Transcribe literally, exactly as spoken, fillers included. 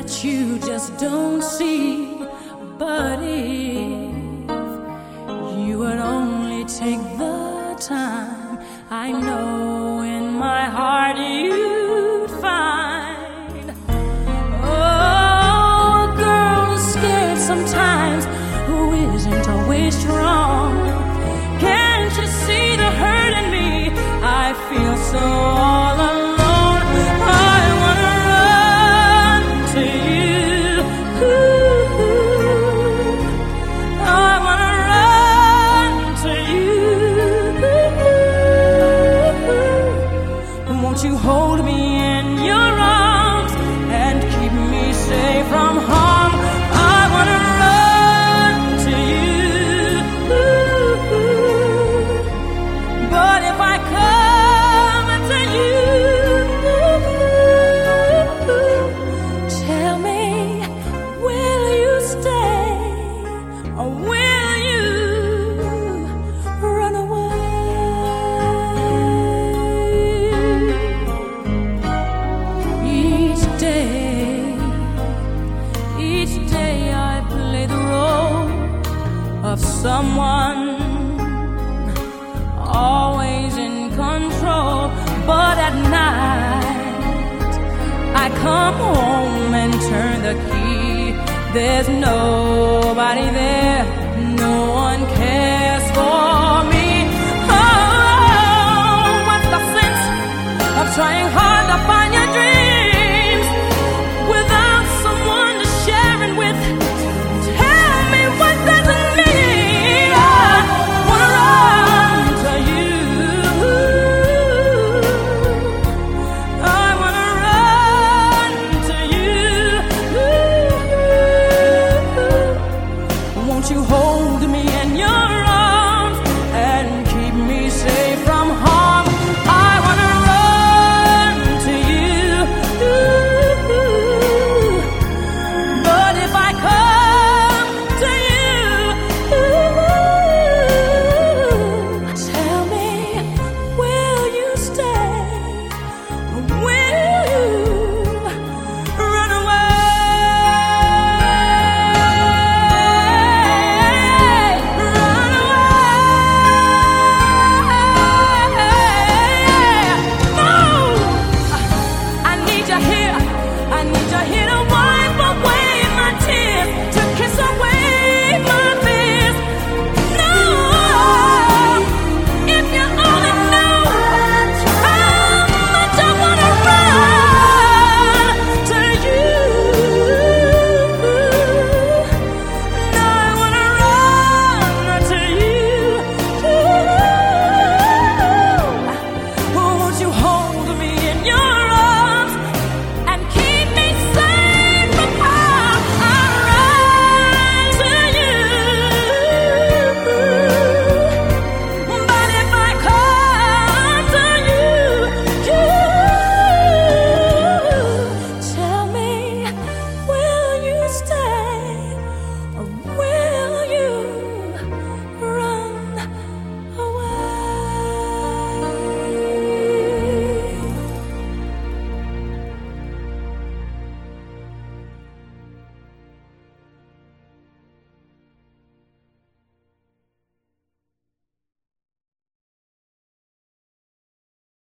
that you just don't see. But if you would only take the time, I know in my heart you'd find. Oh, a girl is scared sometimes who isn't always strong. Can't you see the hurt in me? I feel so all alone. Won't you hold me in your arms and keep me safe from harm? I wanna run to you, but if I come to you, tell me, will you stay or will you run away? Of someone always in control, but at night I come home and turn the key. There's nobody there